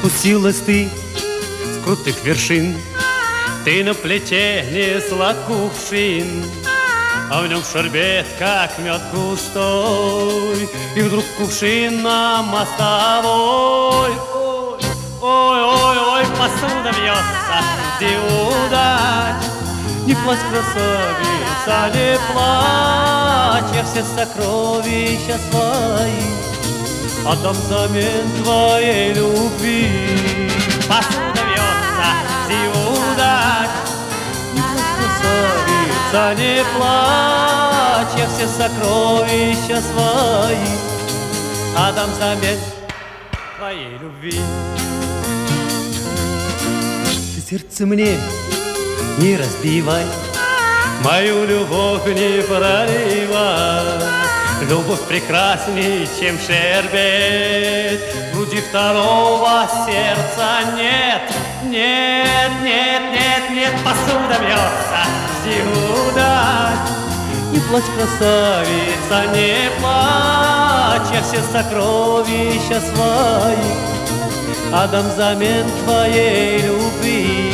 Спустилась ты с крутых вершин, ты на плите несла кувшин, а в нем шербет, как мед густой, и вдруг кувшин на мостовой. Ой, посуда бьется, жди удач. Не плачь, красавица, не плачь, я все сокровища свои отдам взамен твоей любви. Посуда бьется, жди удач. Не плачь, красавица, не плачь, я все сокровища свои отдам взамен твоей любви. Ты сердце мне не разбивай, мою любовь не проливай. Любовь прекрасней, чем шербет, в груди второго сердца нет. Нет, посуда бьется, жди удач. Не плачь, красавица, не плачь, я все сокровища свои отдам взамен твоей любви.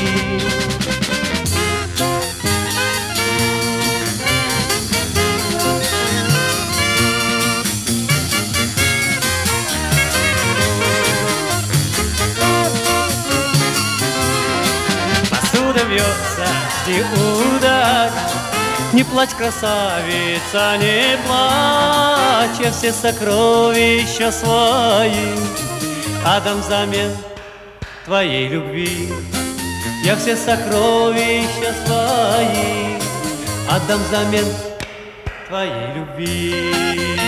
Бьется, жди удач. Не плачь, красавица, не плачь, я все сокровища свои отдам взамен твоей любви. Я все сокровища свои отдам взамен твоей любви.